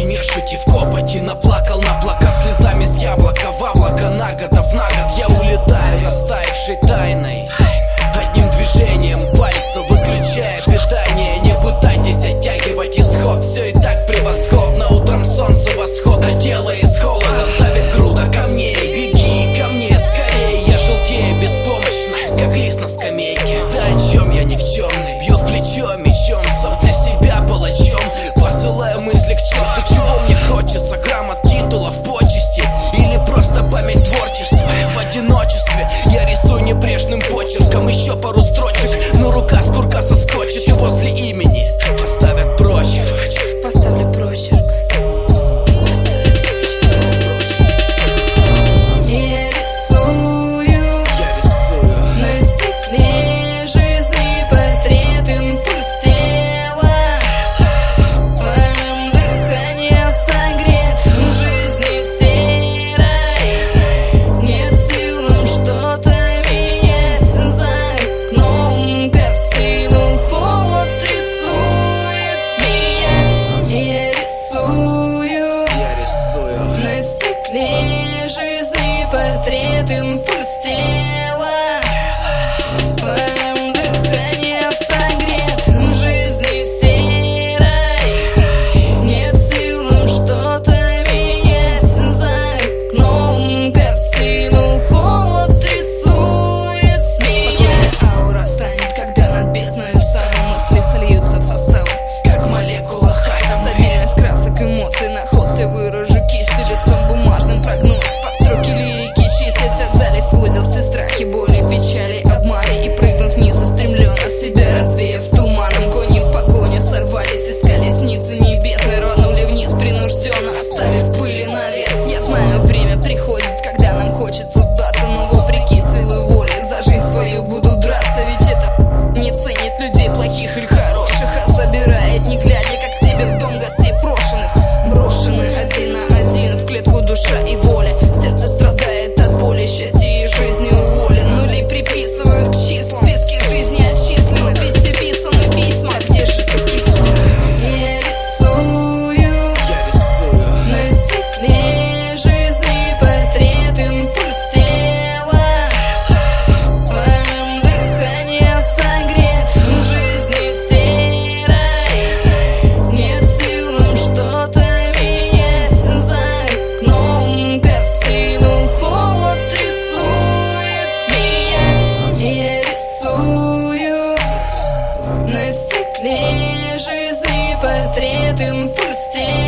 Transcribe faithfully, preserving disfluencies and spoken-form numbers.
не шути в копоти. Наплакал, наплакал слезами с яблока в облако. На года в на год я улетаю растаявшей тайной. Одним движением пальца выключая питание. Не пытайтесь оттягивать исход, все и так превосходно. Утром солнце восход, а тело из холода давит груда камней. Беги ко мне скорее, я желтею беспомощно, как лист на скамейке. Да о чем я никчемный, бьет плечо мечом, став для себя палачом. Посылаю мысли к черту, чего мне хочется? Грамот, титулов, почести или просто память творчества? В одиночестве я рисую небрежным почерком еще пару строчек, но рука с курка соскочит, и возле имени поставят прочерк. Поставлю прочерк. Жизни портрет, импульс тела. Твоим дыханием согрет в жизни серой. Нет сил нам что-то менять. За окном картину холод рисует с меня. Аура станет, когда над бездною самой мысли сольются в состав, как молекула хайда. Стабильность красок, эмоций на холсте выражу кистью, листом бумажным прогноз. Строки лирики чистятся в зале, сводил все страхи, боли, печали, обманы. И прыгнув вниз, устремленно себя развеяв туманом. Кони в погоню сорвались, искали снится небесной. Рванули вниз принужденно, оставив пыли навес. Я знаю, время приходит, когда нам хочется сдаться, но вопреки силы воли за жизнь свою буду драться. Ведь это не ценит людей плохих или хороших, а забирает, не глядя, как себе в дом гостей брошенных. Брошены один на один в клетку душа и воля. Сердце страдает от боли, счастье и жизни уволен. Нули приписывают к числам, списки жизни отчислены. Везде писаны письма, где же такие слова? Я рисую, Я рисую на стекле жизни портрет, импульс тела. Твоим дыханием согрет в жизни серой. Нет сил нам что-то менять. За окном картину холод рисует с меня. Я рисую на стекле жизни портрет, импульс тела.